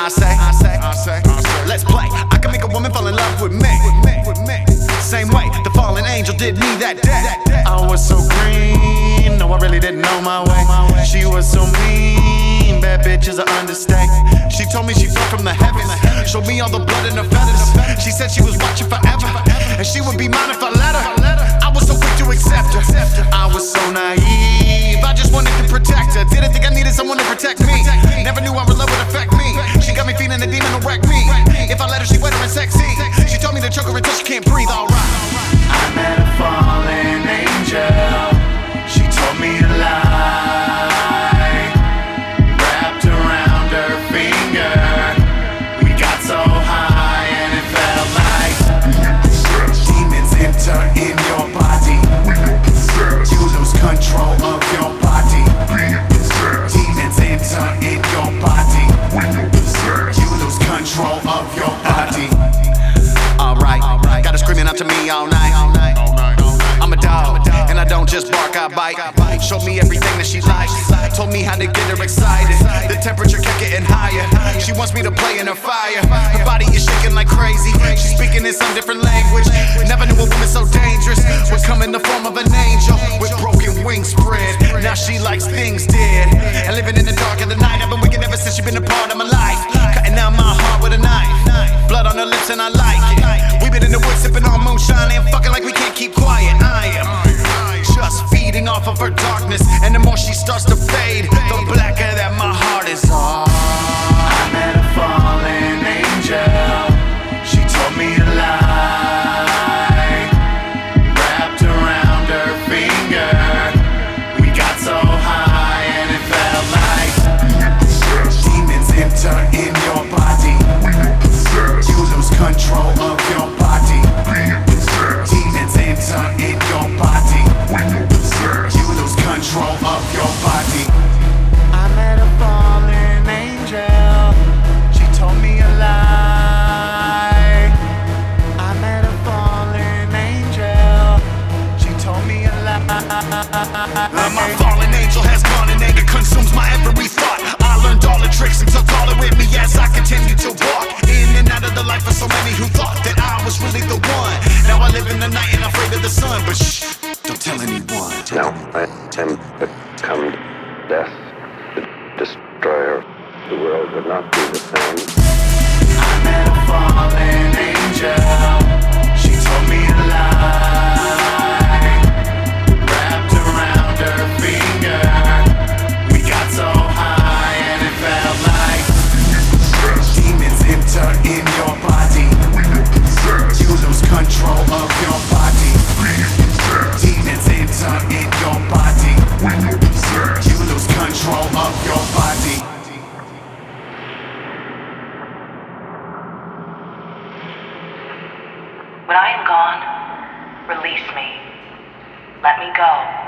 I say, let's play. I can make a woman fall in love with me. Same way the fallen angel did me that day. I was so green, no, I really didn't know my way. She was so mean, bad bitch is an understatement. She told me she fell from the heavens, showed me all the blood in her feathers. She said she was watching forever, and she would be mine if I let her. I was so quick to accept her. I was so naive, I just wanted to protect her. Didn't think I needed someone to protect me. Never knew how her love would affect me. She got me feeling the demon will wreck me. If I let her, she wetter and sexy. She told me to choke her until she can't breathe. Alright. I met a fallen angel. She told me a lie, wrapped around her finger. We got so high and it felt like demons enter in your body. You lose control of your body. Demons enter in your body. You lose control of your body. Alright, got her screaming out to me all night. I'm a dog, and I don't just bark, I bite. Showed me everything that she likes, told me how to get her excited. The temperature kept getting higher. She wants me to play in her fire. Her body is shaking like crazy. She's speaking in some different language. Never knew a woman so dangerous would come in the form of an angel with broken wings spread. Now she likes things dead and living in the dark of the night. I've been wicked ever since she's been a part of my life, cutting out my heart with a knife. Blood on her lips and I like it. We've been in the woods sipping on moonshine and fucking like we can't keep quiet. I am just feeding off of her darkness, and the more she starts to fade, the blacker that my heart is. I met a fallen angel. She told me a lie, wrapped around her finger. We got so high and it felt like demons enter in your body. You lose control of your body. Demons enter in your body. You lose control of your body. I met a fallen angel. She told me a lie. I met a fallen angel. She told me a lie. My fallen angel has gone and anger consumes my every thought. I learned all the tricks and took all it with me as I continue to walk in and out of the life of so many who thought that I was really the one. Now I live in the night and I'm afraid of the sun, but shh, don't tell anyone. Now I am become death, the destroyer. The world would not be the same. I met a fallen angel. She told me a lie, wrapped around her finger. We got so high and it felt like demons enter in your body. You lose control of your body. Demons enter in your body. You lose control of your body. When I am gone, release me. Let me go.